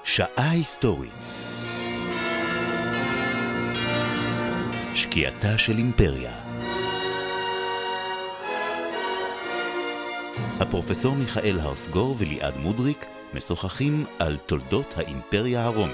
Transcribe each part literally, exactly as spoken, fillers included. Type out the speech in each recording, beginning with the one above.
שעה היסטורית. שקיעתה של אימפריה. הפרופסור מיכאל הרסגור וליעד מודריק משוחחים על תולדות האימפריה הרומית.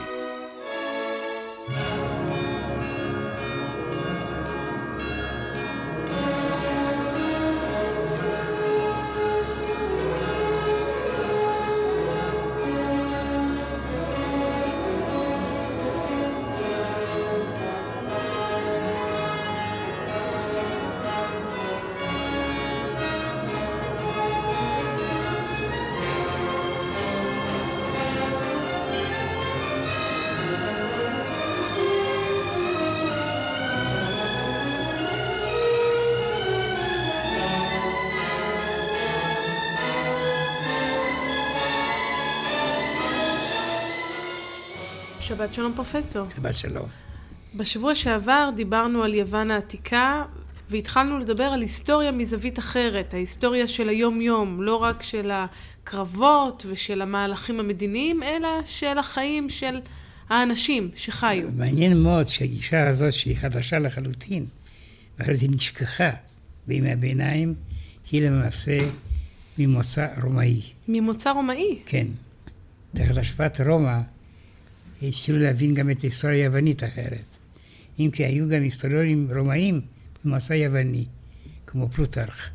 שבת שלום פרופסור. שבת שלום. בשבוע שעבר דיברנו על יוון העתיקה והתחלנו לדבר על היסטוריה מזווית אחרת, ההיסטוריה של היום יום, לא רק של הקרבות ושל המהלכים המדיניים, אלא של החיים של האנשים שחיו. מעניין מאוד שהגישה הזאת שהיא חדשה לחלוטין, ואחרי זה נשכחה בימי הביניים, היא למעשה ממוצא רומאי. ממוצא רומאי? כן. דרך השפעת רומא, התחילו להבין גם את ההיסטוריה היוונית אחרת. אם כי היו גם היסטוריונים רומאים ממוצא יווני, כמו פלוטרך,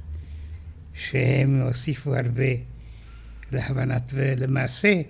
שהם הוסיפו הרבה להבנת, ולמעשה,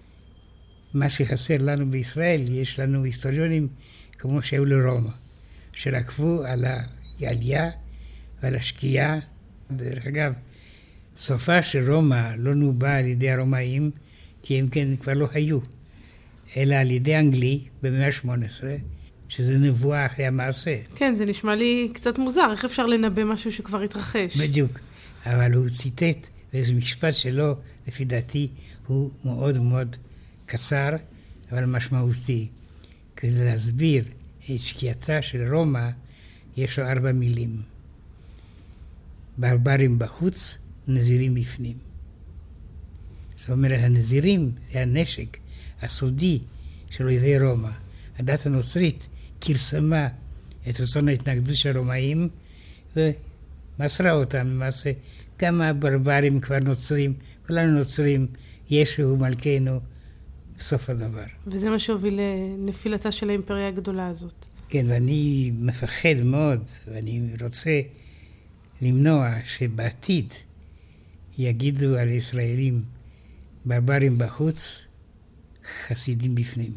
מה שחסר לנו בישראל, יש לנו היסטוריונים כמו שהיו לרומא, שלקבו על העלייה ועל השקיעה. דרך אגב, סופה של רומא לא נובע על ידי הרומאים, כי הם כן כבר לא היו. אלא על ידי אנגלי במאה ה-שמונה עשרה, שזה נבואה אחרי המעשה. כן, זה נשמע לי קצת מוזר, איך אפשר לנבא משהו שכבר התרחש? בדיוק, אבל הוא ציטט, ואיזה משפט שלו, לפי דעתי, הוא מאוד מאוד קצר, אבל משמעותי. כדי להסביר את שקיעתה של רומא, יש לו ארבע מילים. ברברים בחוץ, נזירים בפנים. זאת אומרת, הנזירים זה הנשק הסודי של אויבי רומא. הדת הנוצרית כרסמה את רצון ההתנגדות של הרומאים ומסרה אותם. למעשה גם הברברים כבר נוצרים, כולנו נוצרים, ישו מלכנו, סוף הדבר. וזה מה שהוביל לנפילתה של האימפריה הגדולה הזאת. כן, ואני מפחד מאוד, ואני רוצה למנוע שבעתיד יגידו על ישראלים ברברים בחוץ, חסידים בפנים.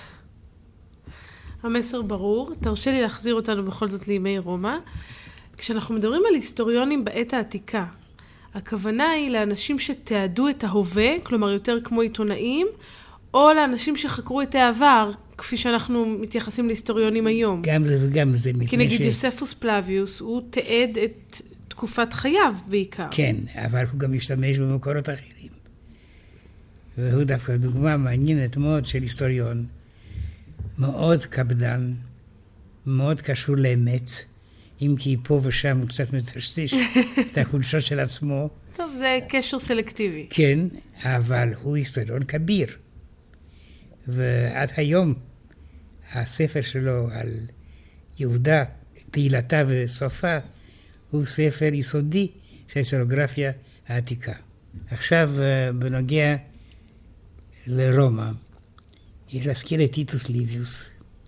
המסר ברור. תרשה לי להחזיר אותנו בכל זאת לימי רומא. כשאנחנו מדברים על היסטוריונים בעת העתיקה, הכוונה היא לאנשים שתיעדו את ההווה, כלומר יותר כמו עיתונאים, או לאנשים שחקרו את העבר, כפי שאנחנו מתייחסים להיסטוריונים היום. גם זה וגם זה. כי נגיד ש... יוספוס פלביוס, הוא תיעד את תקופת חייו בעיקר. כן, אבל הוא גם משתמש במקורות אחרים. והוא דווקא דוגמה מעניינת מאוד של היסטוריון, מאוד קפדן, מאוד קשור לאמת, אם כי פה ושם הוא קצת מטשטש את החולשות של עצמו. טוב, זה קשר סלקטיבי. כן, אבל הוא היסטוריון כביר. ועד היום, הספר שלו על יהודה, תהילתה וסופה, הוא ספר יסודי של היסטוריוגרפיה העתיקה. עכשיו, בנוגע לרומא, יש להזכיר את טיטוס ליביוס,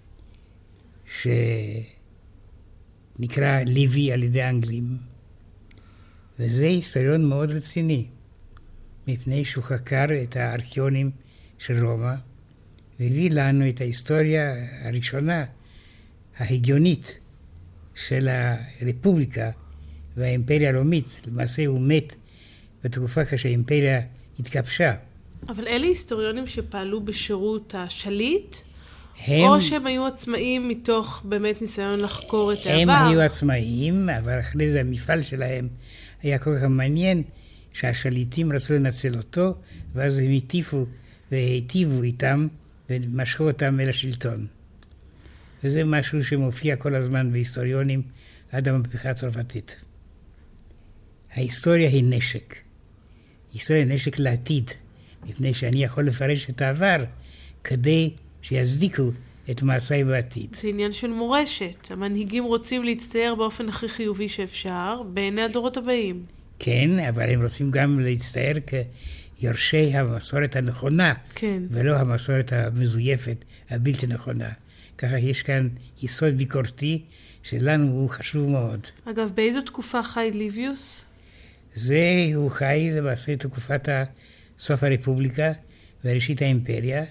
שנקרא ליבי על ידי האנגלים, וזה היסטוריון מאוד רציני, מפני שהוא חקר את הארכיונים של רומא, והביא לנו את ההיסטוריה הראשונה, ההגיונית, של הרפובליקה והאימפריה הרומית. למעשה הוא מת בתקופה כשהאימפריה התכבשה. אבל אלה היסטוריונים שפעלו בשירות השליט, הם, או שהם היו עצמאים מתוך באמת ניסיון לחקור את העבר? הם היו עצמאים, אבל אחרי זה המפעל שלהם היה כל כך מעניין, שהשליטים רצו לנצל אותו, ואז הם הטיפו והיטיבו איתם, ומשכו אותם אל השלטון. וזה משהו שמופיע כל הזמן בהיסטוריונים עד המהפכה הצרפתית. ההיסטוריה היא נשק. היסטוריה היא נשק לעתיד, מפני שאני יכול לפרש את העבר כדי שיצדיקו את מעשי בעתיד. זה עניין של מורשת. המנהיגים רוצים להצטייר באופן הכי חיובי שאפשר, בעיני הדורות הבאים. כן, אבל הם רוצים גם להצטייר כיורשי המסורת הנכונה, כן. ולא המסורת המזויפת, הבלתי נכונה. ככה יש כאן יסוד ביקורתי, שלנו הוא חשוב מאוד. אגב, באיזו תקופה חי ליביוס? זה הוא חי למעשה תקופת סוף הרפובליקה וראשית האימפריה,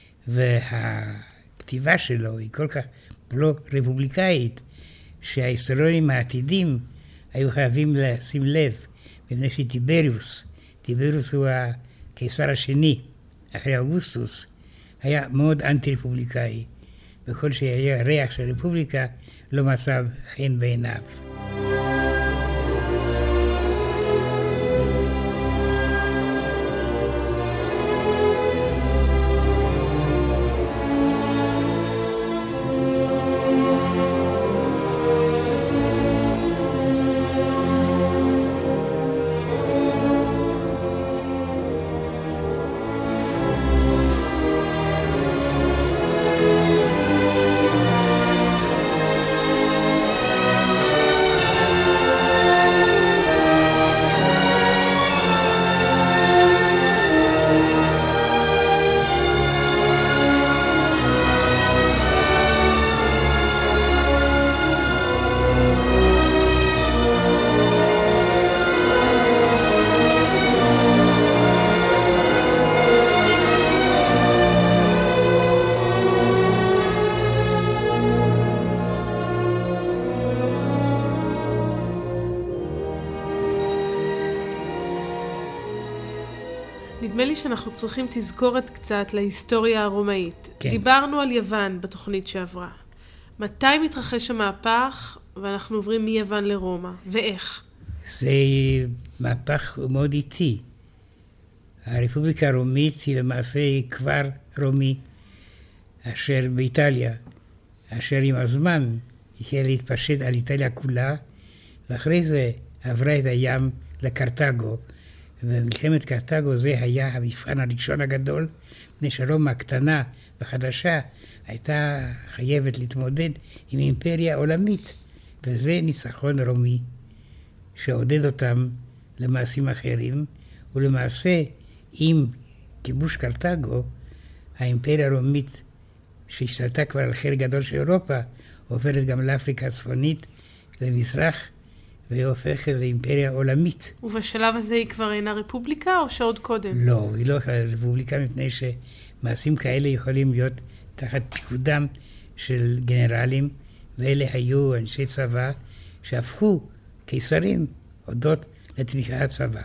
והכתיבה שלו היא כל כך לא רפובליקאית, שההיסטוריונים העתידים היו חייבים לשים לב, מפני שטיבריוס, טיבריוס הוא הקיסר השני, אחרי אוגוסטוס, היה מאוד אנטי-רפובליקאי, וכל שהיה ריח של רפובליקה לא מצא חן בעיניו. נדמה לי שאנחנו צריכים תזכורת קצת להיסטוריה הרומאית. כן. דיברנו על יוון בתוכנית שעברה. מתי מתרחש המהפך ואנחנו עוברים מיוון לרומא? ואיך? זה מהפך מאוד איטי. הרפובליקה הרומית היא למעשה כבר רומי, אשר באיטליה, אשר עם הזמן החלה להתפשט על איטליה כולה, ואחרי זה עברה את הים לקרתגו, ומלחמת קרתגו זה היה המבחן הראשון הגדול, מפני שרומא הקטנה וחדשה הייתה חייבת להתמודד עם אימפריה עולמית, וזה ניצחון רומי שעודד אותם למעשים אחרים, ולמעשה עם כיבוש קרתגו, האימפריה הרומית שהשתלטה כבר על חלק גדול של אירופה, עוברת גם לאפריקה הצפונית, למזרח, והיא הופכת לאימפריה עולמית. ובשלב הזה היא כבר אינה רפובליקה או שעוד קודם? לא, היא לא רפובליקה, מפני שמעשים כאלה יכולים להיות תחת פיקודם של גנרלים, ואלה היו אנשי צבא שהפכו קיסרים הודות לתמיכת הצבא.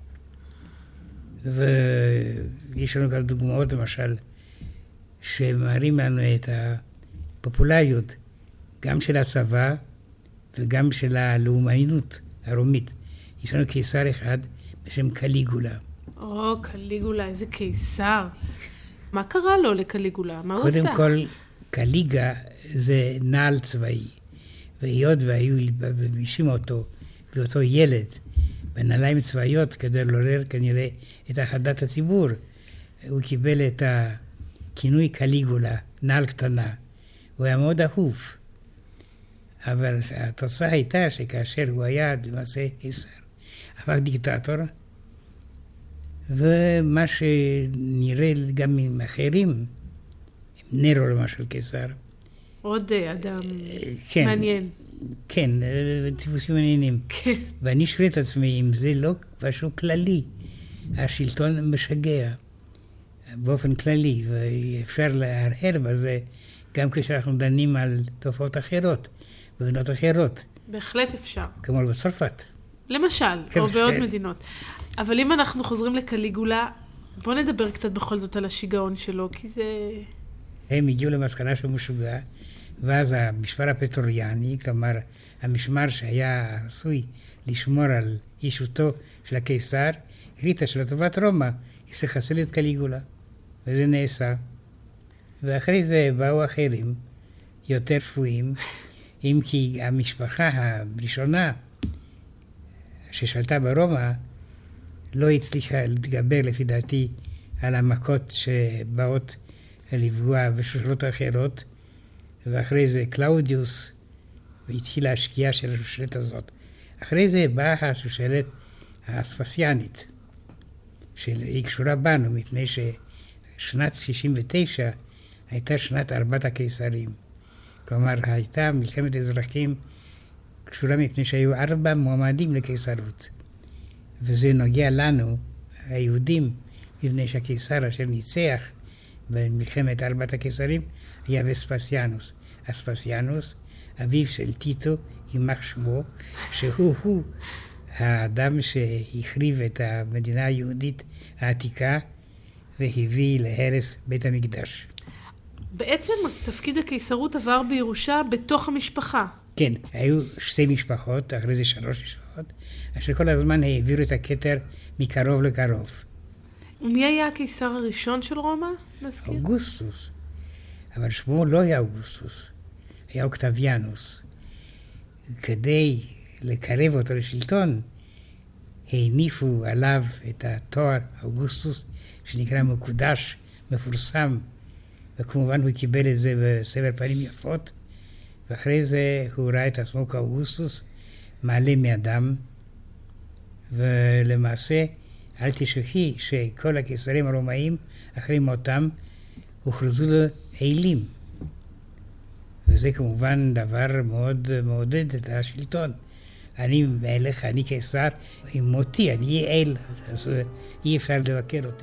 ויש לנו גם דוגמאות, למשל, שמראים לנו את הפופולריות גם של הצבא וגם של הלאומנות הרומית. יש לנו קיסר אחד בשם קליגולה. או, קליגולה, איזה קיסר. מה קרה לו לקליגולה? מה הוא עושה? קודם כל, קליגה זה נעל צבאי, והיות והיו לבישים אותו באותו ילד בנעליים צבאיות כדי לעורר כנראה את אחדת הציבור, הוא קיבל את הכינוי קליגולה, נעל קטנה. הוא היה מאוד אהוב. אבל התוצאה הייתה שכאשר הוא היה למעשה קיסר, הפך דיקטטור, ומה שנראה גם עם אחרים, נרו למשל קיסר. עוד אדם כן, מעניין. כן, טיפוסים מעניינים. כן. ואני שואל את עצמי אם זה לא משהו כללי. השלטון משגע באופן כללי, ואפשר להרהר בזה גם כשאנחנו דנים על תופעות אחרות. במדינות אחרות. בהחלט אפשר. כמו בצרפת. למשל, או בעוד מדינות. אבל אם אנחנו חוזרים לקליגולה, בוא נדבר קצת בכל זאת על השיגעון שלו, כי זה... הם הגיעו למסקנה שהוא משוגע, ואז המשמר הפטרוריאני, כלומר, המשמר שהיה עשוי לשמור על אישותו של הקיסר, החליטה שלטובת רומא יש לחסל את קליגולה. וזה נעשה. ואחרי זה באו אחרים, יותר שפויים, אם כי המשפחה הראשונה ששלטה ברומא לא הצליחה להתגבר לפי דעתי על המכות שבאות לפגוע בשושלות אחרות, ואחרי זה קלאודיוס, והתחילה השקיעה של השושלת הזאת. אחרי זה באה השושלת האספסיאנית, שהיא קשורה בנו, מפני ששנת שישים ותשע הייתה שנת ארבעת הקיסרים. כלומר, הייתה מלחמת אזרחים קשורה מפני שהיו ארבע מועמדים לקיסרות. וזה נוגע לנו, היהודים, מפני שהקיסר אשר ניצח במלחמת ארבעת הקיסרים היה וספסיאנוס. אספסיאנוס, אביו של טיטו, יימח שמו, שהוא הוא האדם שהחריב את המדינה היהודית העתיקה והביא להרס בית המקדש. בעצם תפקיד הקיסרות עבר בירושה בתוך המשפחה. כן, היו שתי משפחות, אחרי זה שלוש משפחות, אשר כל הזמן העבירו את הכתר מקרוב לקרוב. ומי היה הקיסר הראשון של רומא? נזכיר? אוגוסטוס. אבל שמו לא היה אוגוסטוס, היה אוקטביאנוס. כדי לקרב אותו לשלטון, הניפו עליו את התואר אוגוסטוס, שנקרא מקודש, מפורסם, וכמובן הוא קיבל את זה בסבר פנים יפות, ואחרי זה הוא ראה את עצמו כאוגוסטוס, מעלה מאדם, ולמעשה, אל תשכחי שכל הקיסרים הרומאים, אחרי מותם, הוכרזו לאלים. וזה כמובן דבר מאוד מעודד את השלטון. אני מלך, אני קיסר, עם מותי, אני אהיה אל, אז אי אפשר לבקר אותי.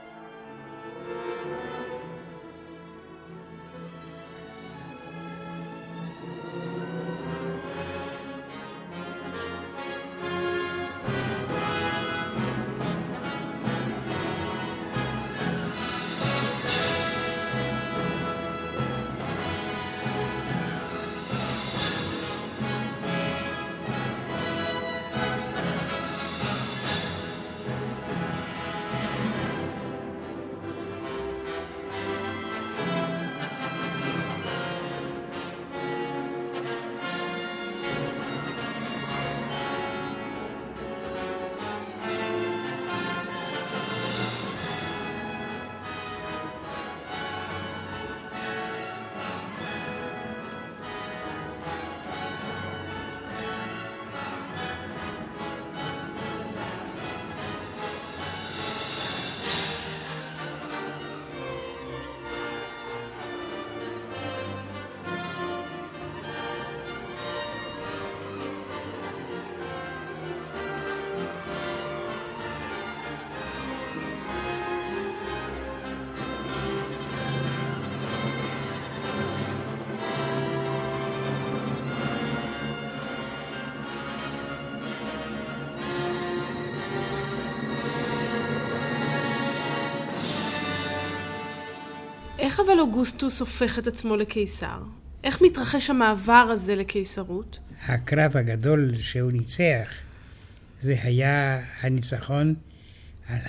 איך אבל אוגוסטוס הופך את עצמו לקיסר? איך מתרחש המעבר הזה לקיסרות? הקרב הגדול שהוא ניצח, זה היה הניצחון על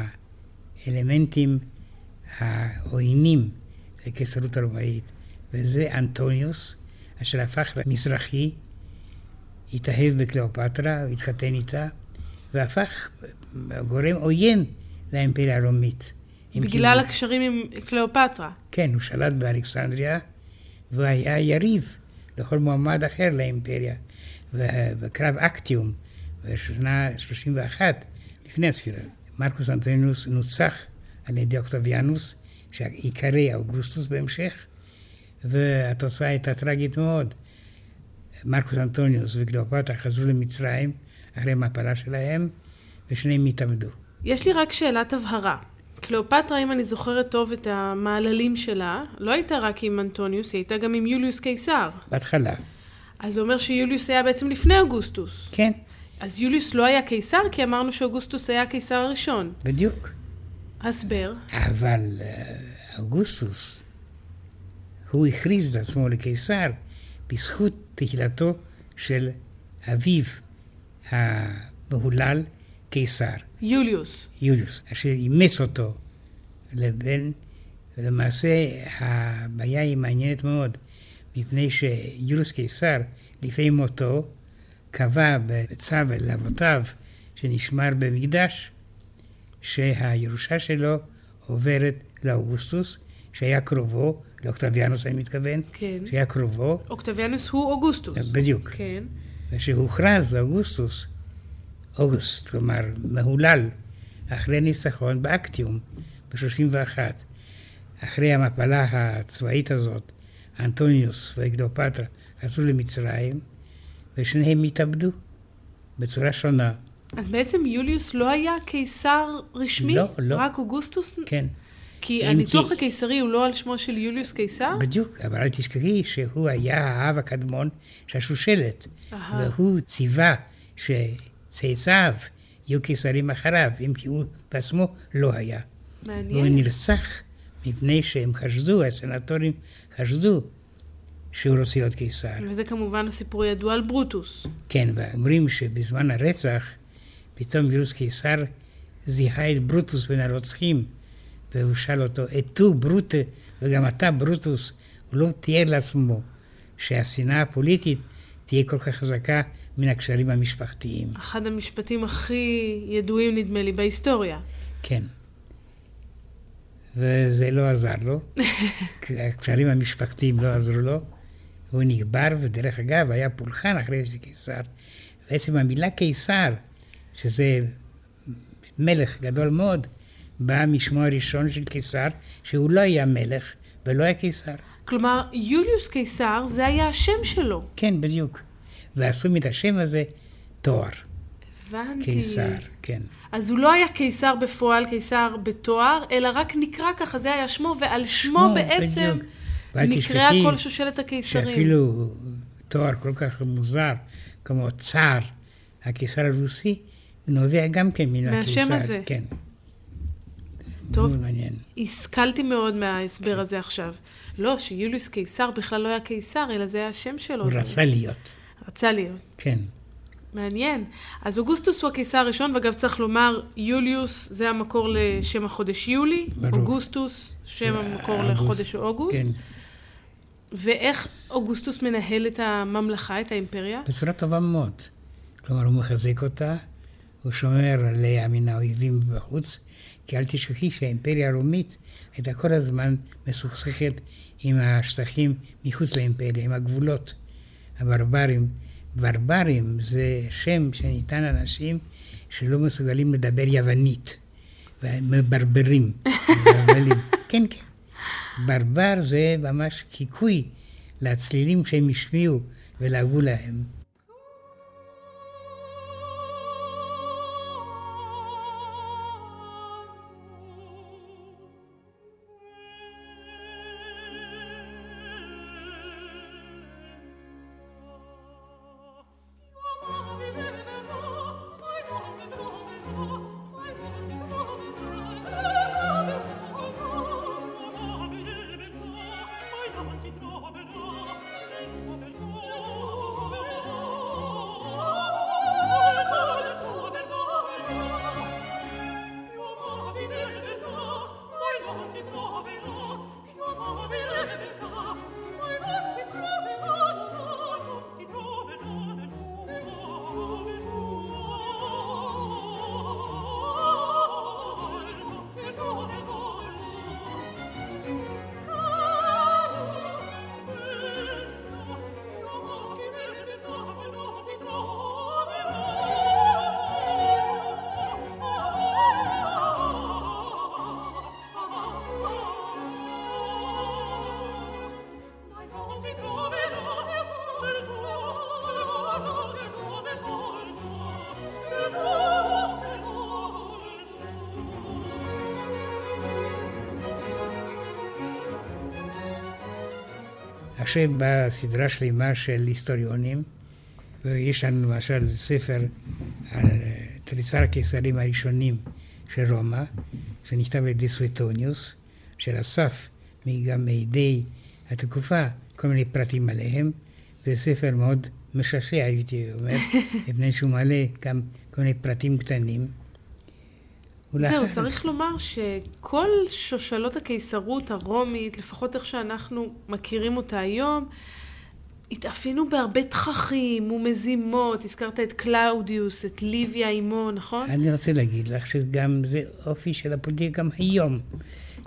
האלמנטים העוינים לקיסרות הרומאית. וזה אנטוניוס, אשר הפך למזרחי, התאהב בקליאופטרה, התחתן איתה, והפך גורם עוין לאימפריה הרומית. בגלל הקשרים עם קליאופטרה. כן, הוא שלט באלכסנדריה, והוא היה יריב לכל מועמד אחר לאימפריה. ובקרב אקטיום, בשנה שלושים ואחת, לפני הספירה, מרקוס אנטוניוס נוצח על ידי אוקטביאנוס, שעיקרי אוגוסטוס בהמשך, והתוצאה הייתה טרגית מאוד. מרקוס אנטוניוס וקליאופטרה חזרו למצרים אחרי המפלה שלהם, ושניהם התאבדו. יש לי רק שאלת הבהרה. קליאופטרה, אם אני זוכרת טוב את המעללים שלה, לא הייתה רק עם אנטוניוס, היא הייתה גם עם יוליוס קיסר. בהתחלה. אז זה אומר שיוליוס היה בעצם לפני אוגוסטוס. כן. אז יוליוס לא היה קיסר, כי אמרנו שאוגוסטוס היה הקיסר הראשון. בדיוק. הסבר. אבל אוגוסטוס, הוא הכריז את עצמו לקיסר, בזכות תהילתו של אביו המהולל קיסר. יוליוס. יוליוס, אשר אימץ אותו לבן, ולמעשה הבעיה היא מעניינת מאוד, מפני שיוליוס קיסר, לפני מותו, קבע בצו אל אבותיו שנשמר במקדש, שהירושה שלו עוברת לאוגוסטוס, שהיה קרובו, לאוקטביאנוס אני מתכוון, כן. שהיה קרובו. אוקטביאנוס הוא אוגוסטוס. בדיוק. כן. ושהוכרז אוגוסטוס, אוגוסט, כלומר, מהולל, אחרי ניצחון באקטיום, ב-שלושים ואחת. אחרי המפלה הצבאית הזאת, אנטוניוס וקליופטרה עשו למצרים, ושניהם התאבדו בצורה שונה. אז בעצם יוליוס לא היה קיסר רשמי? לא, לא. רק אוגוסטוס? כן. כי הניתוח הקיסרי הוא לא על שמו של יוליוס קיסר? בדיוק, אבל אל תשכחי שהוא היה האב הקדמון של השושלת. והוא ציווה שצאצאיו יהיו קיסרים אחריו, אם כי הוא בעצמו לא היה. מעניין. והוא נרצח מפני שהם חשדו, הסנטורים חשדו שהוא רוצה להיות קיסר. וזה כמובן הסיפור ידוע על ברוטוס. כן, ואומרים שבזמן הרצח, פתאום יוליוס קיסר זיהה את ברוטוס בין הרוצחים, והוא שאל אותו, אתו ברוטה, וגם אתה ברוטוס, הוא לא תיאר לעצמו שהשנאה הפוליטית תהיה כל כך חזקה מן הקשרים המשפחתיים. אחד המשפטים הכי ידועים נדמה לי בהיסטוריה. כן. וזה לא עזר לו, הקשרים המשפחתיים לא עזרו לו, הוא נגבר, ודרך אגב היה פולחן אחרי זה קיסר. בעצם המילה קיסר, שזה מלך גדול מאוד, בא משמו הראשון של קיסר, שהוא לא היה מלך ולא היה קיסר. כלומר, יוליוס קיסר זה היה השם שלו. כן, בדיוק. ועשו מת השם הזה תואר. הבנתי. קיסר, כן. אז הוא לא היה קיסר בפועל, קיסר בתואר, אלא רק נקרא ככה, זה היה שמו, ועל שמו, שמו בעצם נקרא כל שושלת הקיסרים. שאפילו תואר כל כך מוזר, כמו צאר, הקיסר הרוסי, נובע גם כן מן הקיסר. מהשם הזה. כן. טוב, השכלתי מאוד מההסבר הזה עכשיו. לא, שיוליוס קיסר בכלל לא היה קיסר, אלא זה היה השם שלו. הוא רצה להיות. רצה להיות. כן. מעניין. אז אוגוסטוס הוא הקיסר הראשון, ואגב צריך לומר, יוליוס זה המקור לשם החודש יולי, ברור. אוגוסטוס שם המקור לחודש אוגוסט. כן. ואיך אוגוסטוס מנהל את הממלכה, את האימפריה? בצורה טובה מאוד. כלומר, הוא מחזק אותה, הוא שומר עליה מן האויבים בחוץ, כי אל תשכחי שהאימפריה הרומית הייתה כל הזמן מסוכסכת עם השטחים מחוץ לאימפריה, עם הגבולות, הברברים. ברברים זה שם שניתן לאנשים שלא מסוגלים לדבר יוונית, וברברים. כן, כן. ברבר זה ממש חיקוי לצלילים שהם השמיעו ולהגו להם. עכשיו באה סדרה שלמה של היסטוריונים, ויש לנו למשל ספר על תריסר הקיסרים הראשונים של רומא, שנכתב על ידי סואטוניוס, שאסף גם מידי התקופה כל מיני פרטים עליהם. זה ספר מאוד משעשע, הייתי אומר, מפני שהוא מעלה גם כל מיני פרטים קטנים. זהו, צריך לומר שכל שושלות הקיסרות הרומית, לפחות איך שאנחנו מכירים אותה היום, התאפיינו בהרבה תככים ומזימות. הזכרת את קלאודיוס, את ליביה אימו, נכון? אני רוצה להגיד לך שגם זה אופי של הפוליטיקה גם היום.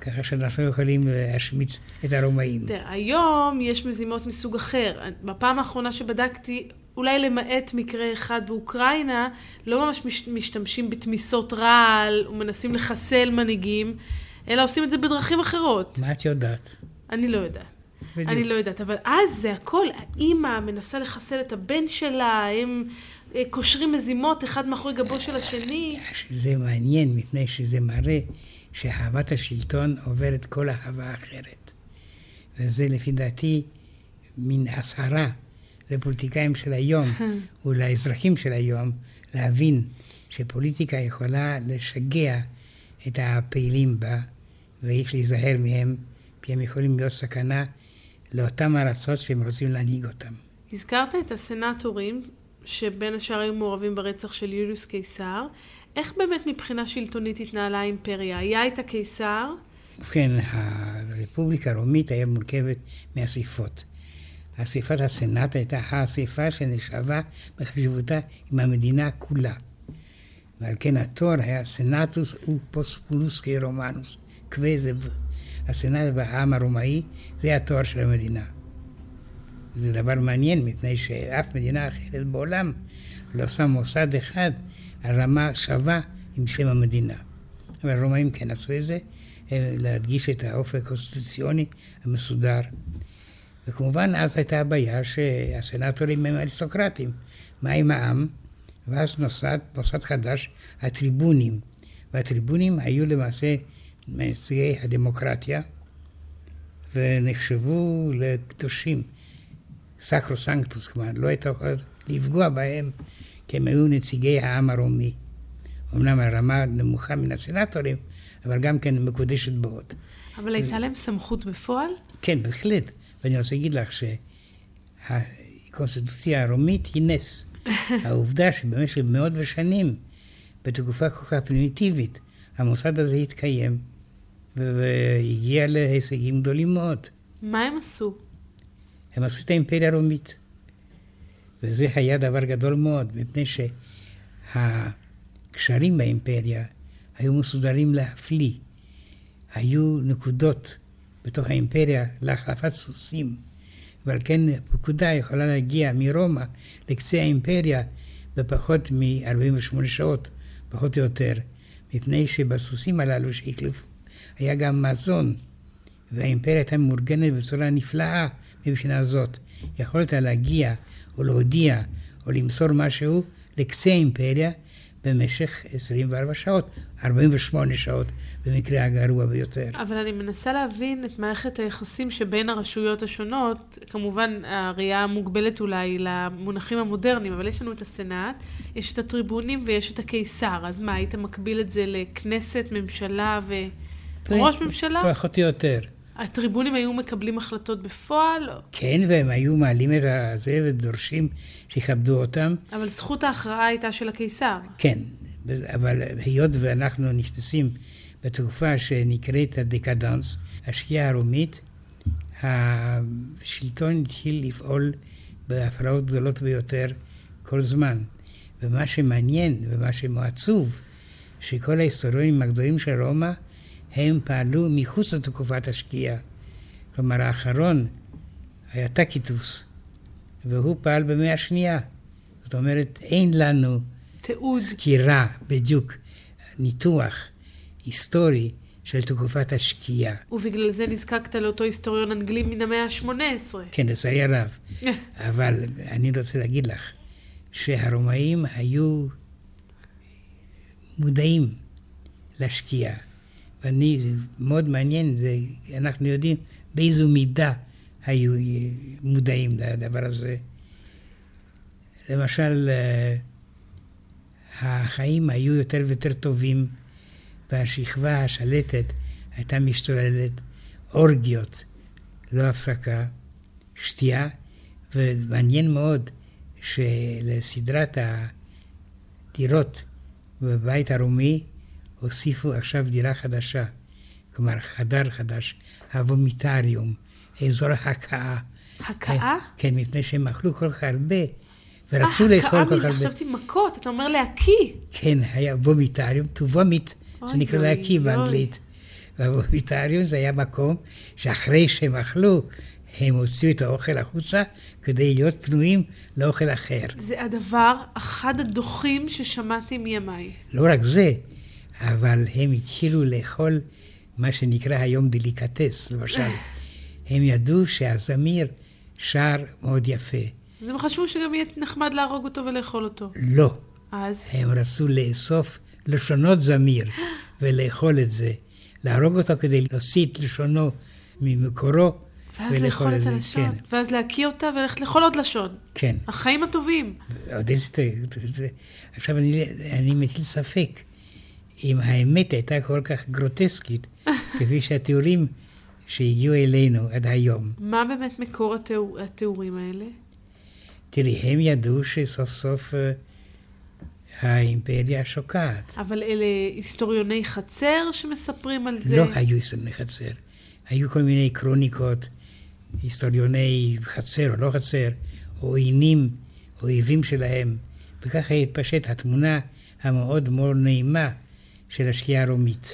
ככה שאנחנו יכולים להשמיץ את הרומאים. תראה, היום יש מזימות מסוג אחר. בפעם האחרונה שבדקתי, אולי למעט מקרה אחד באוקראינה, לא ממש משתמשים בתמיסות רעל ומנסים לחסל מנהיגים, אלא עושים את זה בדרכים אחרות. מה את יודעת? אני לא יודעת. בדיוק. אני לא יודעת, אבל אז זה הכל, האמא מנסה לחסל את הבן שלה, הם קושרים מזימות אחד מאחורי גבו של השני. זה מעניין, מפני שזה מראה שאהבת השלטון עוברת כל אהבה אחרת. וזה לפי דעתי מין הסהרה לפוליטיקאים של היום ולאזרחים של היום, להבין שפוליטיקה יכולה לשגע את הפעילים בה, ויש להיזהר מהם, כי הם יכולים להיות סכנה לאותם ארצות שהם רוצים להנהיג אותם. הזכרת את הסנטורים, שבין השאר היו מעורבים ברצח של יוליוס קיסר. איך באמת מבחינה שלטונית התנהלה האימפריה? היה את הקיסר? ובכן, הרפובליקה הרומית היה מורכבת מאספות. אספת הסנאט הייתה האספה שנשאבה בחשיבותה עם המדינה כולה. ועל כן התואר היה סנאטוס ופופולוס רומנוס, כבזב. הסנאט והעם הרומאי זה התואר של המדינה. זה דבר מעניין, מפני שאף מדינה אחרת בעולם לא שם מוסד אחד על רמה שווה עם שם המדינה. אבל הרומאים כן עשו את זה, להדגיש את האופן הקונסטיטוציוני המסודר. וכמובן אז הייתה הבעיה שהסנטורים הם אריסטוקרטים. מה עם העם? ואז נוסד מוסד חדש, הטריבונים. והטריבונים היו למעשה מייצגי הדמוקרטיה, ונחשבו לקדושים. סקרוסנקטוס, כלומר, לא הייתה יכולה לפגוע בהם, כי הם היו נציגי העם הרומי. אמנם הרמה נמוכה מן הסנטורים, אבל גם כן מקודשת מאוד. אבל הייתה להם סמכות בפועל? כן, בהחלט. ואני רוצה להגיד לך שהקונסטיטוציה הרומית היא נס. העובדה שבמשך מאות ושנים, בתקופה כל כך פרימיטיבית, המוסד הזה התקיים, והגיע להישגים גדולים מאוד. מה הם עשו? הם עשו את האימפריה הרומית. וזה היה דבר גדול מאוד, מפני שהקשרים באימפריה היו מסודרים להפליא. היו נקודות בתוך האימפריה להחלפת סוסים, ועל כן פקודה יכולה להגיע מרומא לקצה האימפריה בפחות מ-ארבעים ושמונה שעות, פחות או יותר, מפני שבסוסים הללו שהחלפו היה גם מזון, והאימפריה הייתה מאורגנת בצורה נפלאה מבחינה הזאת. יכולת להגיע או להודיע או למסור משהו לקצה האימפריה במשך עשרים וארבע שעות, ארבעים ושמונה שעות במקרה הגרוע ביותר. אבל אני מנסה להבין את מערכת היחסים שבין הרשויות השונות, כמובן הראייה מוגבלת אולי למונחים המודרניים, אבל יש לנו את הסנאט, יש את הטריבונים ויש את הקיסר, אז מה, היית מקביל את זה לכנסת, ממשלה וראש ממשלה? פחות או יותר. הטריבונים היו מקבלים החלטות בפועל? כן, והם היו מעלים את זה ודורשים שיכבדו אותם. אבל זכות ההכרעה הייתה של הקיסר. כן, אבל היות ואנחנו נכנסים בתקופה שנקראת הדקדנס, השקיעה הרומית, השלטון התחיל לפעול בהפרעות גדולות ביותר כל זמן. ומה שמעניין ומה שמעצוב, שכל ההיסטוריונים הגדולים של רומא, הם פעלו מחוץ לתקופת השקיעה. כלומר, האחרון היה טקיטוס, והוא פעל במאה השנייה. זאת אומרת, אין לנו תיעוד. סקירה, בדיוק, ניתוח היסטורי של תקופת השקיעה. ובגלל זה נזקקת לאותו היסטוריון אנגלי מן המאה ה-שמונה עשרה. כן, לצערי הרב. אבל אני רוצה להגיד לך, שהרומאים היו מודעים לשקיעה. ואני, זה מאוד מעניין, זה, אנחנו יודעים באיזו מידה היו מודעים לדבר הזה. למשל, החיים היו יותר ויותר טובים, והשכבה השלטת הייתה משתוללת, אורגיות, לא הפסקה, שתייה, ומעניין מאוד שלסדרת הדירות בבית הרומי, הוסיפו עכשיו דירה חדשה, כלומר חדר חדש, הוומיטריום, אזור ההקאה. הקאה? כן, מפני שהם אכלו כל כך הרבה, ורצו לאכול כל כך הרבה. הקאה, חשבתי מכות, אתה אומר להקיא. כן, היה וומיטריום, to vomit, שנקרא להקיא באנגלית. והמוביטריום זה היה מקום שאחרי שהם אכלו, הם הוציאו את האוכל החוצה כדי להיות פנויים לאוכל אחר. זה הדבר, אחד הדוחים ששמעתי מימיי. לא רק זה, אבל הם התחילו לאכול מה שנקרא היום דליקטס, למשל. הם ידעו שהזמיר שר מאוד יפה. אז הם חשבו שגם יהיה נחמד להרוג אותו ולאכול אותו. לא. אז? הם רצו לאסוף לשונות זמיר ולאכול את זה. להרוג אותו כדי להוציא את לשונו ממקורו. ואז לאכול את הלשון. כן. ואז להקיא אותה וללכת לאכול עוד לשון. כן. החיים הטובים. עוד איזה... עכשיו אני, אני מטיל ספק אם האמת הייתה כל כך גרוטסקית, כפי שהתיאורים שהגיעו אלינו עד היום. מה באמת מקור התיאור, התיאורים האלה? תראי, הם ידעו שסוף סוף uh, האימפריה שוקעת. אבל אלה היסטוריוני חצר שמספרים על זה? לא היו היסטוריוני חצר. היו כל מיני קרוניקות, היסטוריוני חצר או לא חצר, או עוינים, אויבים שלהם. וככה התפשט התמונה המאוד מאוד נעימה של השקיעה הרומית.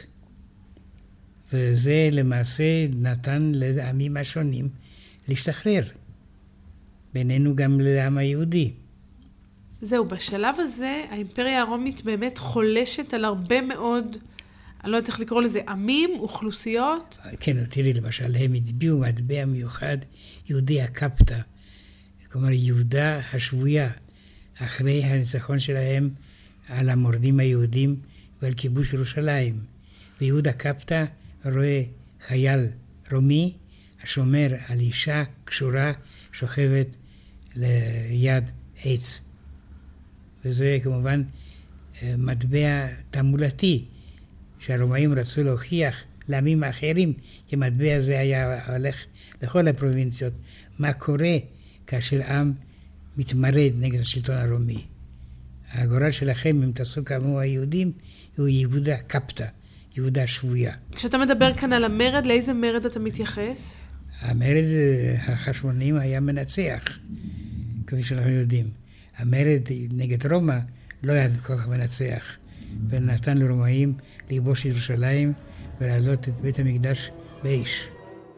וזה למעשה נתן לעמים השונים להשתחרר. בינינו גם לעם היהודי. זהו, בשלב הזה האימפריה הרומית באמת חולשת על הרבה מאוד, אני לא יודעת איך לקרוא לזה, עמים, אוכלוסיות. כן, תראי למשל, הם הדביעו מטבע מיוחד יהודי הקפטה, כלומר יהודה השבויה, אחרי הניצחון שלהם על המורדים היהודים ועל כיבוש ירושלים. ויהודה קפטה רואה חייל רומי השומר על אישה קשורה שוכבת ליד עץ. וזה כמובן מטבע תעמולתי שהרומאים רצו להוכיח לעמים האחרים, כי מטבע הזה היה הולך לכל הפרובינציות. מה קורה כאשר עם מתמרד נגד השלטון הרומי? הגורל שלכם, אם תעשו כמו היהודים, הוא יהודה קפטה, יהודה שבויה. כשאתה מדבר כאן על המרד, לאיזה מרד אתה מתייחס? המרד החשמונאים היה מנצח, כפי שאנחנו יודעים. המרד נגד רומא לא היה כל כך מנצח, ונתן לרומאים לכבוש ירושלים ולעלות את בית המקדש באש.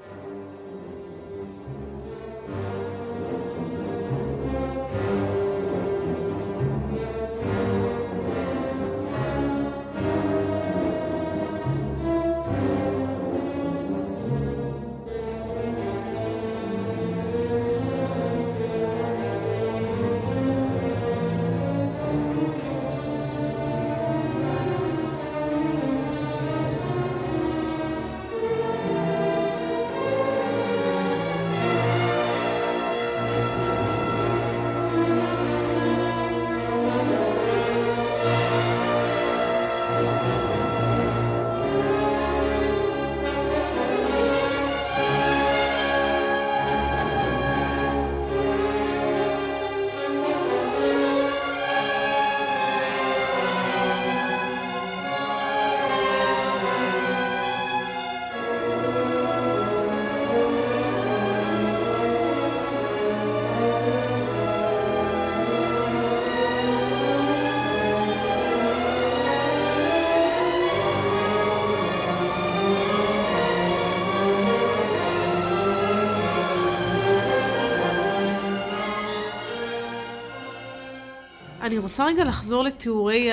אני רוצה רגע לחזור לתיאורי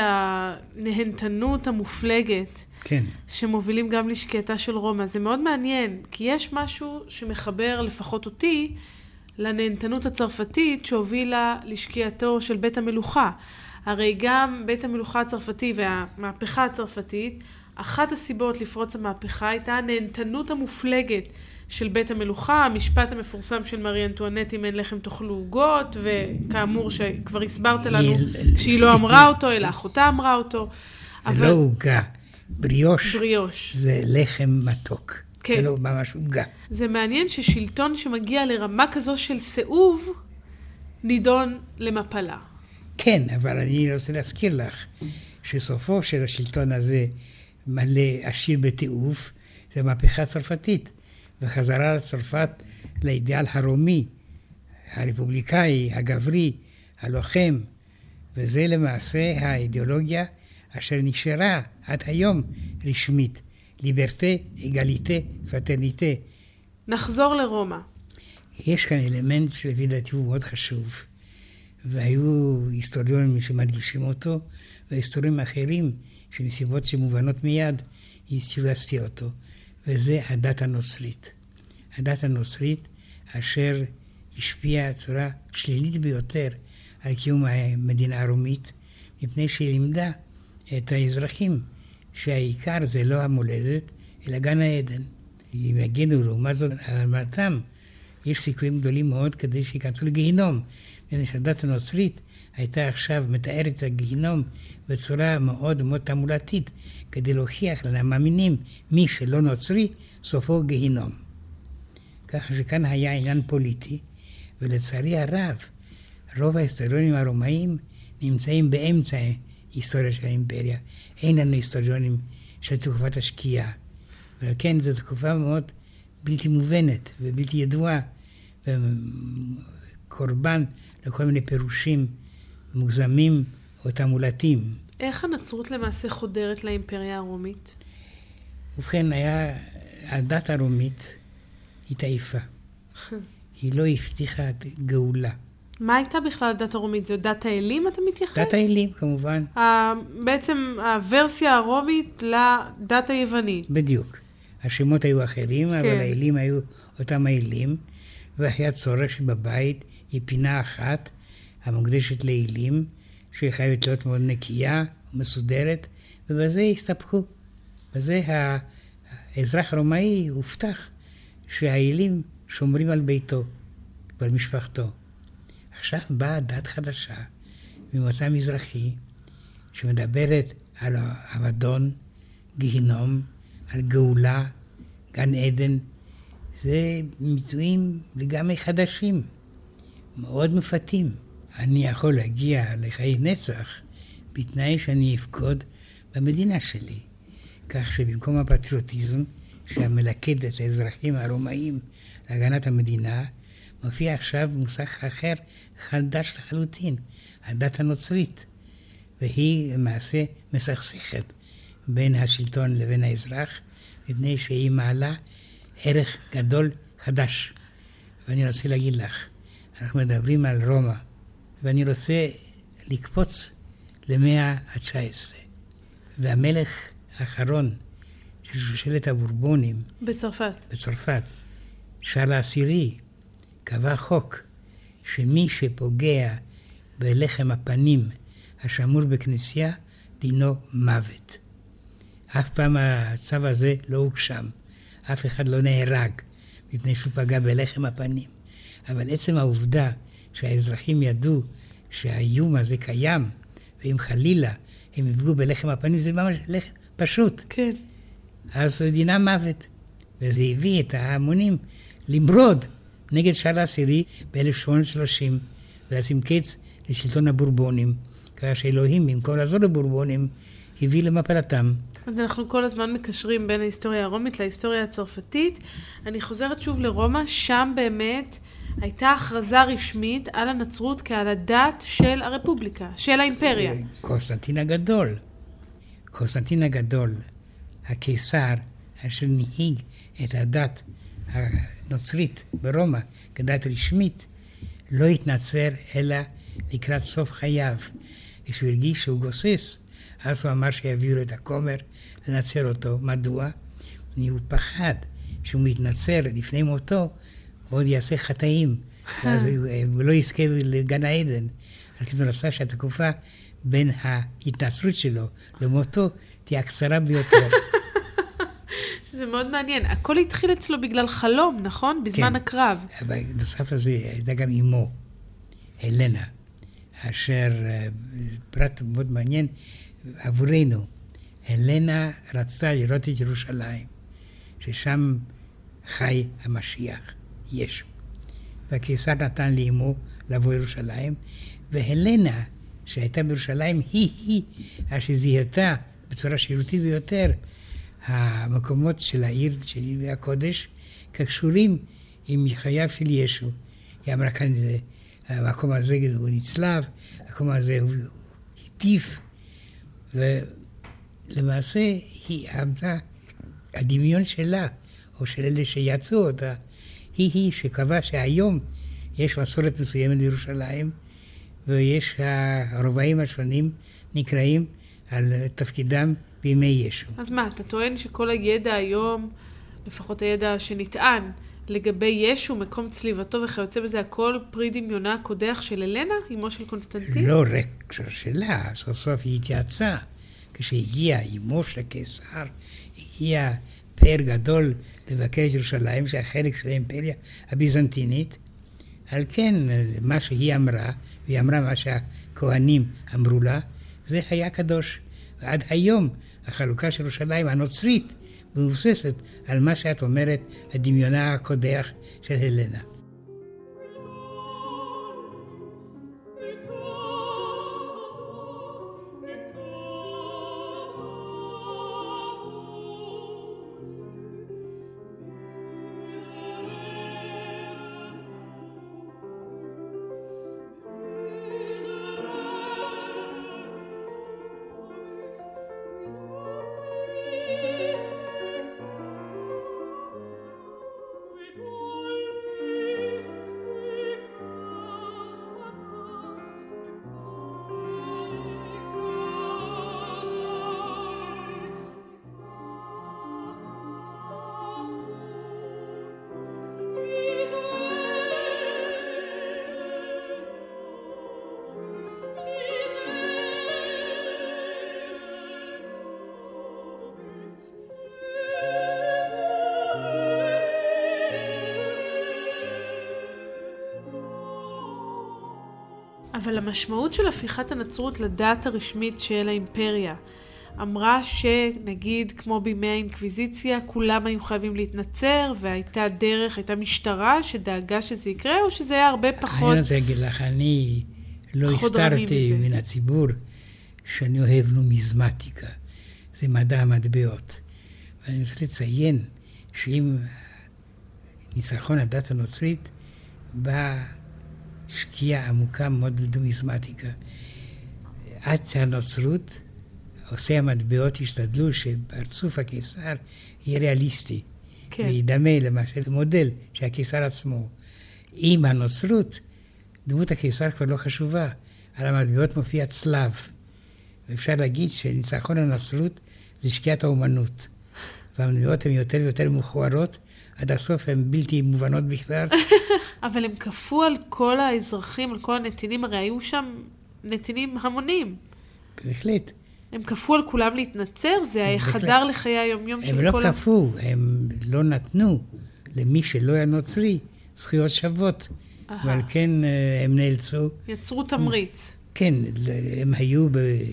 הנהנתנות המופלגת, כן. שמובילים גם לשקיעתה של רומא. זה מאוד מעניין, כי יש משהו שמחבר לפחות אותי לנהנתנות הצרפתית שהובילה לשקיעתו של בית המלוכה. הרי גם בית המלוכה הצרפתי והמהפכה הצרפתית, אחת הסיבות לפרוץ המהפכה הייתה הנהנתנות המופלגת של בית המלוכה, המשפט המפורסם של מארי אנטואנט, אם אין לחם תאכלו עוגות, וכאמור שכבר הסברת לנו שהיא לא אמרה אותו, אלא אחותה אמרה אותו. זה לא עוגה, בריאוש. בריאוש. זה לחם מתוק. כן. זה לא ממש עוגה. זה מעניין ששלטון שמגיע לרמה כזו של סיאוב, נידון למפלה. כן, אבל אני רוצה להזכיר לך, שסופו של השלטון הזה מלא עשיר בתיעוף, זה מהפכה צרפתית. וחזרה לצרפת לאידיאל הרומי, הרפובליקאי, הגברי, הלוחם, וזה למעשה האידיאולוגיה אשר נשארה עד היום רשמית ליברטה, אגליטה, פטרניטה. נחזור לרומא. יש כאן אלמנט שלפי דעתי הוא מאוד חשוב, והיו היסטוריונים שמדגישים אותו, והיסטוריונים אחרים שמסיבות שמובנות מיד יצאו להסתיר אותו, וזה הדת הנוצרית. הדת הנוצרית אשר השפיעה צורה שלילית ביותר על קיום המדינה הרומית, מפני שהיא לימדה את האזרחים שהעיקר זה לא המולדת, אלא גן העדן. אם יגידו לעומת זאת על אמרתם, יש סיכויים גדולים מאוד כדי שיכנסו לגיהינום. הדת הנוצרית הייתה עכשיו מתארת את הגיהינום בצורה מאוד מאוד תעמולתית, כדי להוכיח למאמינים, מי שלא נוצרי, סופו גיהינום. ככה שכאן היה עניין פוליטי, ולצערי הרב, רוב ההיסטוריונים הרומאים נמצאים באמצע ההיסטוריה של האימפריה. אין לנו היסטוריונים של תקופת השקיעה. ועל כן זו תקופה מאוד בלתי מובנת ובלתי ידועה, וקורבן לכל מיני פירושים מוגזמים או תעמולתיים. איך הנצרות למעשה חודרת לאימפריה הרומית? ובכן, היה, הדת הרומית התעייפה. היא לא הבטיחה גאולה. מה הייתה בכלל הדת הרומית? זו דת האלים אתה מתייחס? דת האלים, כמובן. ה... בעצם הוורסיה הרומית לדת היוונית. בדיוק. השמות היו אחרים, כן. אבל האלים היו אותם האלים, והיה צורך שבבית היא פינה אחת, המוקדשת לאלים, שהיא חייבת להיות מאוד נקייה ומסודרת, ובזה הסתפקו. בזה האזרח הרומאי הובטח שהאלים שומרים על ביתו ועל משפחתו. עכשיו באה דת חדשה ממוצא מזרחי, שמדברת על אבדון, גיהינום, על גאולה, גן עדן. זה ביטויים לגמרי חדשים, מאוד מפתים. אני יכול להגיע לחיי נצח בתנאי שאני אפקוד במדינה שלי. כך שבמקום הפטריוטיזם שמלכד את האזרחים הרומאים להגנת המדינה, מופיע עכשיו מושג אחר, חדש לחלוטין, הדת הנוצרית. והיא למעשה מסכסכת בין השלטון לבין האזרח, מפני שהיא מעלה ערך גדול חדש. ואני רוצה להגיד לך, אנחנו מדברים על רומא, ואני רוצה לקפוץ למאה ה-תשע עשרה. והמלך האחרון של שושלת הבורבונים, בצרפת, בצרפת, שרל העשירי, קבע חוק שמי שפוגע בלחם הפנים השמור בכנסייה, דינו מוות. אף פעם הצו הזה לא הוגשם. אף אחד לא נהרג מפני שהוא פגע בלחם הפנים. אבל עצם העובדה שהאזרחים ידעו שהאיום הזה קיים, ואם חלילה הם יפגעו בלחם הפנים, זה ממש לחם פשוט. כן. אז דינה מוות. וזה הביא את ההמונים למרוד נגד שרל העשירי ב-אלף שמונה מאות ושלושים, ולשים קץ לשלטון הבורבונים, ככה שאלוהים, במקום לעזור לבורבונים, הביא למפלתם. אז אנחנו כל הזמן מקשרים בין ההיסטוריה הרומית להיסטוריה הצרפתית. אני חוזרת שוב לרומא, שם באמת הייתה הכרזה רשמית על הנצרות כעל הדת של הרפובליקה, של האימפריה. קונסטנטין הגדול. קונסטנטין הגדול, הקיסר, אשר נהיג את הדת הנוצרית ברומא כדת רשמית, לא התנצר אלא לקראת סוף חייו. כשהוא הרגיש שהוא גוסס, אז הוא אמר שיביאו לו את הכומר לנצר אותו. מדוע? הוא פחד שהוא מתנצר לפני מותו, עוד יעשה חטאים, הוא לא יזכה לגן העדן. רק הוא רצה שהתקופה בין ההתנצרות שלו למותו תהיה הקצרה ביותר. שזה מאוד מעניין. הכל התחיל אצלו בגלל חלום, נכון? בזמן כן. הקרב. אבל נוסף לזה, הייתה גם אמו, הלנה, אשר פרט מאוד מעניין עבורנו. הלנה רצתה לראות את ירושלים, ששם חי המשיח, ישו. והקיסר נתן לאמו לבוא ירושלים, והלנה, שהייתה בירושלים, היא-היא, אשר זיהתה בצורה שירותית ביותר, המקומות של העיר של עיר הקודש, כקשורים עם חייו של ישו. היא אמרה כאן, המקום הזה הוא נצלב, המקום הזה הוא היטיף, ולמעשה היא עמדה הדמיון שלה, או של אלה שיצאו אותה, היא היא שקבעה שהיום יש מסורת מסוימת בירושלים, ויש הרובעים השונים נקראים על תפקידם בימי ישו. אז מה, אתה טוען שכל הידע היום, לפחות הידע שנטען, לגבי ישו, מקום צליבתו וכיוצא בזה, הכל פרי דמיונה הקודח של אלנה, אמו של קונסטנטין? לא רק שלה, סוף סוף היא התייעצה. כשהגיע אמו של הקיסר, הגיע פאר גדול לבקר ירושלים, שהחלק של האימפריה הביזנטינית. על כן, מה שהיא אמרה, והיא אמרה מה שהכהנים אמרו לה, זה היה קדוש. ועד היום, החלוקה של ירושלים הנוצרית, מבוססת על מה שאת אומרת, הדמיונה הקודח של הלנה. אבל המשמעות של הפיכת הנצרות לדת הרשמית של האימפריה אמרה שנגיד כמו בימי האינקוויזיציה כולם היו חייבים להתנצר והייתה דרך, הייתה משטרה שדאגה שזה יקרה או שזה היה הרבה פחות... אני רוצה להגיד לך, אני לא הסתרתי מן הציבור שאני אוהב נומיזמטיקה, זה מדע המטבעות. ואני רוצה לציין שאם ניצחון הדת הנוצרית בא שקיעה עמוקה מאוד בנומיזמטיקה. עד שהנוצרות עושה המטבעות השתדלו שפרצוף הקיסר יהיה ריאליסטי. כן. וידמה למשל מודל שהקיסר עצמו. עם הנוצרות, דמות הקיסר כבר לא חשובה. על המטבעות מופיע צלב. ואפשר להגיד שניצחון הנוצרות זה שקיעת האומנות. והמטבעות הן יותר ויותר מכוערות, עד הסוף הן בלתי מובנות בכלל. אבל הם כפו על כל האזרחים, על כל הנתינים, הרי היו שם נתינים המונים. בהחלט. הם כפו על כולם להתנצר, זה חדר לחיי היום-יום של כל... הם לא כפו, הם לא נתנו למי שלא היה נוצרי זכויות שוות. ועל כן הם נאלצו... יצרו תמריץ. כן, הם היו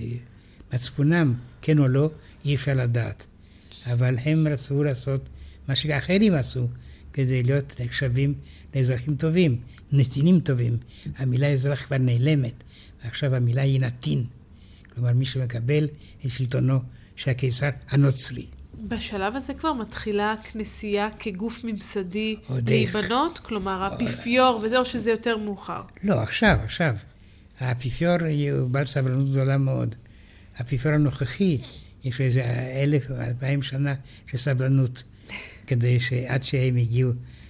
במצפונם, כן או לא, אי אפשר לדעת. אבל הם רצו לעשות מה שאחרים עשו, כדי להיות נחשבים לאזרחים טובים, נתינים טובים. המילה אזרח כבר נעלמת, ועכשיו המילה היא נתין. כלומר, מי שמקבל את שלטונו של הקיסר הנוצרי. בשלב הזה כבר מתחילה הכנסייה כגוף ממסדי להיבנות? כלומר, האפיפיור וזה, או שזה יותר מאוחר? לא, עכשיו, עכשיו. האפיפיור הוא בעל סבלנות גדולה מאוד. האפיפיור הנוכחי, יש איזה אלף או אלפיים שנה של סבלנות, כדי שעד שהם הגיעו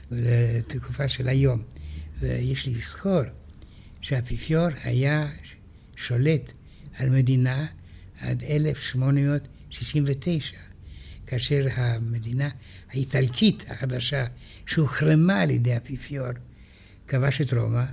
לתקופה של היום. ויש לזכור שהאפיפיור היה שולט על מדינה עד אלף שמונה מאות שישים ותשע, כאשר המדינה האיטלקית החדשה, שהוחרמה על ידי האפיפיור, כבש את רומא,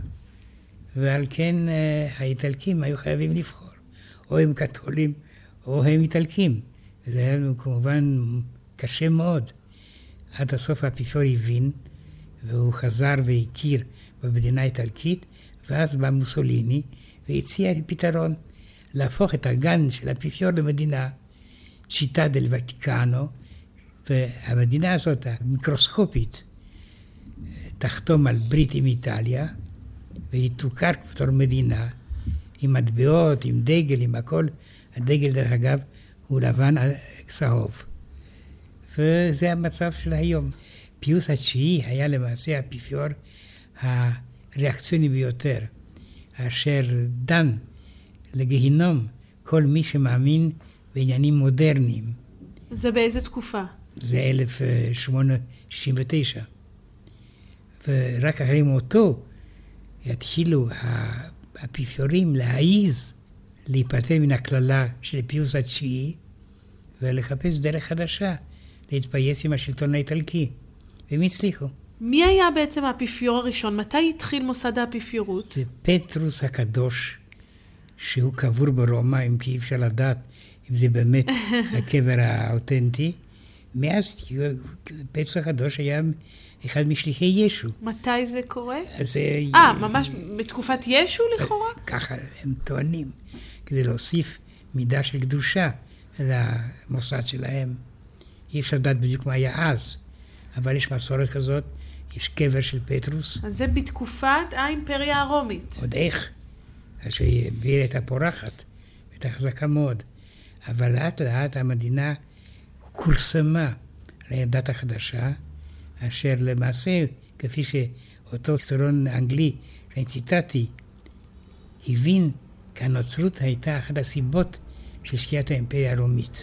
ועל כן האיטלקים היו חייבים לבחור, או הם קתולים או הם איטלקים. זה היה כמובן קשה מאוד. עד הסוף האפיפיור הבין, והוא חזר והכיר במדינה האיטלקית, ואז בא מוסוליני והציע פתרון, להפוך את הגן של האפיפיור למדינה, צ'יטה דל ותיקנו, והמדינה הזאת, המיקרוסקופית, תחתום על ברית עם איטליה, והיא תוכר בתור מדינה, עם מטבעות, עם דגל, עם הכל. הדגל, דרך אגב, הוא לבן צהוב. וזה המצב של היום. פיוס התשיעי היה למעשה האפיפיור הריאקציוני ביותר, אשר דן לגיהינום כל מי שמאמין בעניינים מודרניים. זה באיזה תקופה? זה אלף שמונה מאות שישים ותשע. ורק אחרי מותו יתחילו האפיפיורים להעיז להיפטר מן הכללה של פיוס התשיעי ולחפש דרך חדשה, להתפייס עם השלטון האיטלקי. והם הצליחו. מי היה בעצם האפיפיור הראשון? מתי התחיל מוסד האפיפיורות? זה פטרוס הקדוש, שהוא קבור ברומא, אם כי אי אפשר לדעת אם זה באמת הקבר האותנטי. מאז פטרוס הקדוש היה אחד משליחי ישו. מתי זה קורה? זה... אה, ממש בתקופת ישו לכאורה? ככה הם טוענים, כדי להוסיף מידה של קדושה למוסד שלהם. אי אפשר לדעת בדיוק מה היה אז, אבל יש מסורת כזאת, יש קבר של פטרוס. אז זה בתקופת האימפריה הרומית. עוד איך, שהיא הייתה פורחת, הייתה חזקה מאוד. אבל לאט לאט המדינה קורסמה לדת החדשה, אשר למעשה, כפי שאותו היסטוריון האנגלי, שאני ציטטתי, הבין כי הנוצרות הייתה אחת הסיבות של שקיעת האימפריה הרומית.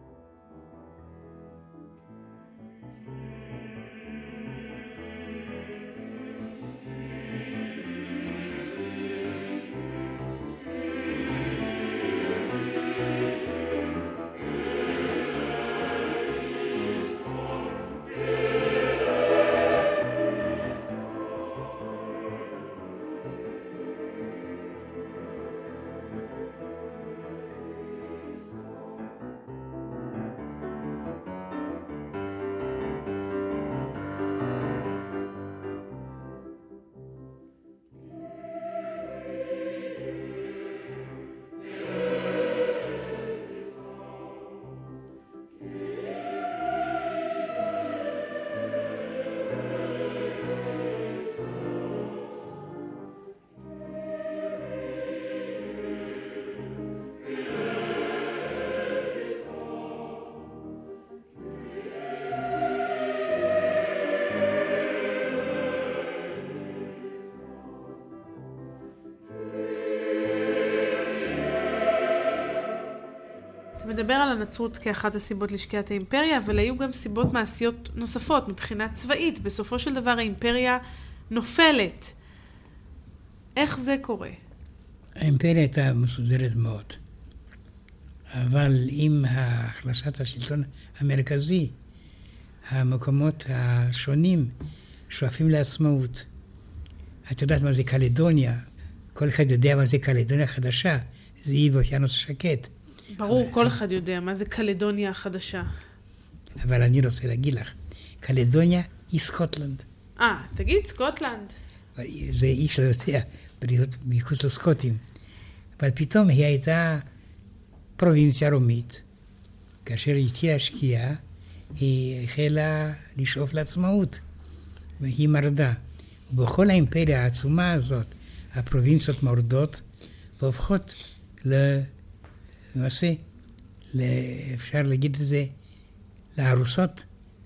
מדבר על הנצרות כאחת הסיבות לשקיעת האימפריה, אבל היו גם סיבות מעשיות נוספות מבחינה צבאית. בסופו של דבר האימפריה נופלת. איך זה קורה? האימפריה הייתה מסודרת מאוד. אבל עם החלשת השלטון המרכזי, המקומות השונים שואפים לעצמאות. את יודעת מה זה קלדוניה? כל אחד יודע מה זה קלדוניה חדשה. זה אי באוקיינוס השקט. ברור, כל אחד יודע מה זה קלדוניה החדשה. אבל אני רוצה להגיד לך, קלדוניה היא סקוטלנד. אה, תגיד סקוטלנד. זה איש לא יודע, מחוץ לסקוטים. אבל פתאום היא הייתה פרובינציה רומית. כאשר היא תהיה השקיעה, היא החלה לשאוף לעצמאות, והיא מרדה. ובכל האימפריה העצומה הזאת, הפרובינציות מורדות, והופכות ל... למעשה, אפשר להגיד את זה, לארוסות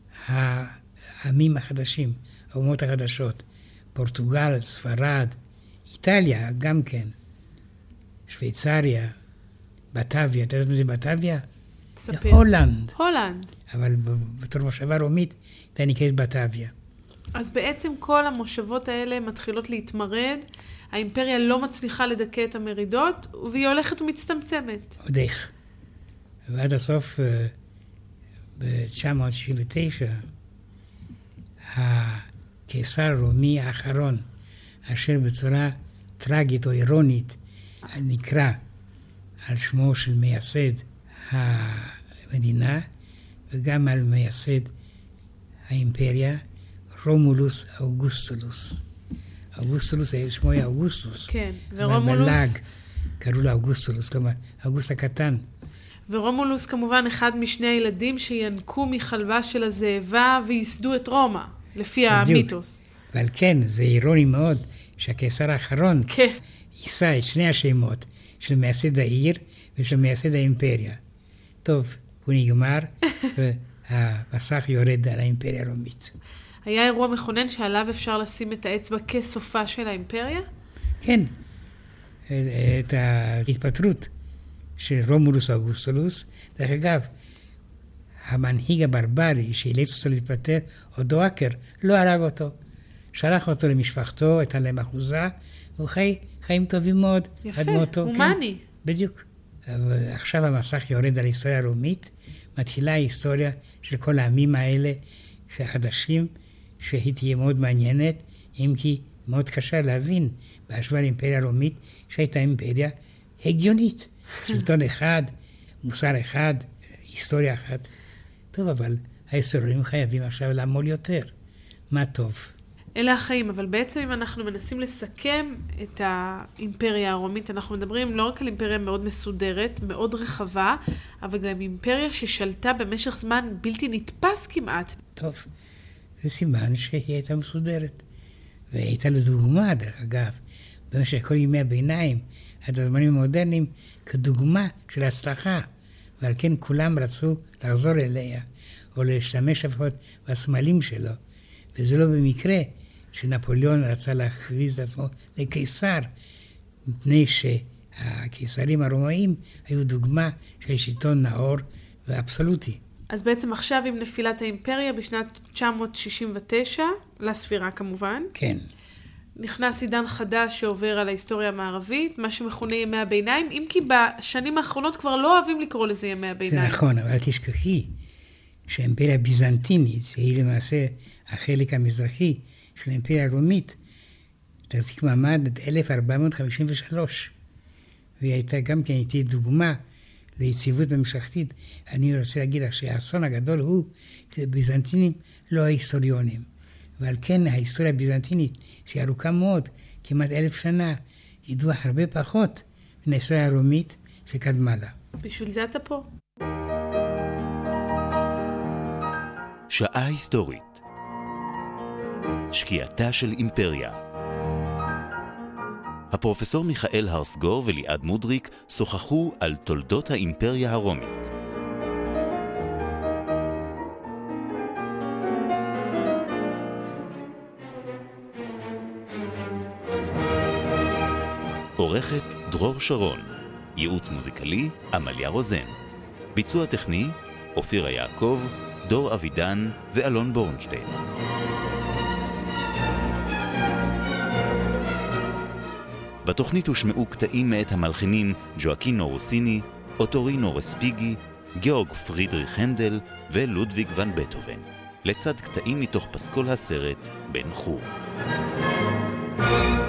העמים החדשים, האומות החדשות, פורטוגל, ספרד, איטליה גם כן, שוויצריה, בטביה, אתה יודעת מה זה בטביה? ספר. הולנד. הולנד. אבל בתור מושבה רומית, אתה נקראת בטביה. אז בעצם כל המושבות האלה מתחילות להתמרד, האימפריה לא מצליחה לדכא את המרידות, והיא הולכת ומצטמצמת. עוד איך. ועד הסוף, ב-תשע מאות שישים ותשע, הקיסר הרומי האחרון, אשר בצורה טרגית או אירונית, נקרא על שמו של מייסד המדינה, וגם על מייסד האימפריה, רומולוס אוגוסטולוס. אוגוסטולוס, שמו היה אוגוסטוס. כן, ורומולוס... אבל בלעג קראו לו אוגוסטולוס, כלומר, אוגוסט הקטן. ורומולוס כמובן אחד משני הילדים שינקו מחלבה של הזאבה וייסדו את רומא, לפי המיתוס. ועל כן, זה אירוני מאוד שהקיסר האחרון כן. יישא את שני השמות של מייסד העיר ושל מייסד האימפריה. טוב, הוא נגמר, והמסך יורד על האימפריה הרומית. היה אירוע מכונן שעליו אפשר לשים את האצבע כסופה של האימפריה? כן. את ההתפטרות של רומולוס אוגוסטולוס. דרך אגב, המנהיג הברברי שאילץ אותו להתפטר, אודואקר, לא הרג אותו. שלח אותו למשפחתו, הייתה להם אחוזה, והוא חי חיים טובים מאוד. יפה, אדמותו, הומני. כן, בדיוק. אבל עכשיו המסך יורד על ההיסטוריה הרומית, מתחילה ההיסטוריה של כל העמים האלה, החדשים, שהיא תהיה מאוד מעניינת, אם כי מאוד קשה להבין, בהשוואה לאימפריה הרומית, שהייתה אימפריה הגיונית. שלטון אחד, מוסר אחד, היסטוריה אחת. טוב, אבל ההיסטוריונים חייבים עכשיו לעמול יותר. מה טוב. אלה החיים, אבל בעצם אם אנחנו מנסים לסכם את האימפריה הרומית, אנחנו מדברים לא רק על אימפריה מאוד מסודרת, מאוד רחבה, אבל גם אימפריה ששלטה במשך זמן בלתי נתפס כמעט. טוב, זה סימן שהיא הייתה מסודרת. והייתה לדוגמה, דרך אגב, במשך כל ימי הביניים, עד הזמנים המודרניים, כדוגמה של הצלחה. ועל כן כולם רצו לחזור אליה, או להשתמש לפחות בסמלים שלו. וזה לא במקרה שנפוליאון רצה להכריז את עצמו לקיסר, מפני שהקיסרים הרומאים היו דוגמה של שלטון נאור ואבסולוטי. אז בעצם עכשיו עם נפילת האימפריה בשנת תשע מאות שישים ותשע, לספירה כמובן. כן. נכנס עידן חדש שעובר על ההיסטוריה המערבית, מה שמכונה ימי הביניים, אם כי בשנים האחרונות כבר לא אוהבים לקרוא לזה ימי הביניים. זה נכון, אבל תשכחי שהאימפריה הביזנטינית, שהיא למעשה החלק המזרחי של האימפריה הרומית, תחזיק מעמד עד אלף ארבע מאות חמישים ושלוש. והיא הייתה גם כן הייתה דוגמה ליציבות במשפחתית. אני רוצה להגיד לך שהאסון הגדול הוא שביזנטינים לא ההיסטוריונים. ועל כן ההיסטוריה הביזנטינית, שהיא ארוכה מאוד, כמעט אלף שנה, ידוע הרבה פחות מן ההיסטוריה הרומית שקדמה לה. בשביל זה אתה פה. שעה היסטורית. שקיעתה של אימפריה. הפרופסור מיכאל הרסגור וליעד מודריק שוחחו על תולדות האימפריה הרומית. עורכת דרור שרון, ייעוץ מוזיקלי עמליה רוזן, ביצוע טכני אופירה יעקב, דור אבידן ואלון בורנשטיין. בתוכנית הושמעו קטעים מאת המלחינים ג'ואקינו רוסיני, אוטורינו רספיגי, גיאורג פרידריך הנדל ולודוויג ון בטהובן, לצד קטעים מתוך פסקול הסרט בן חור.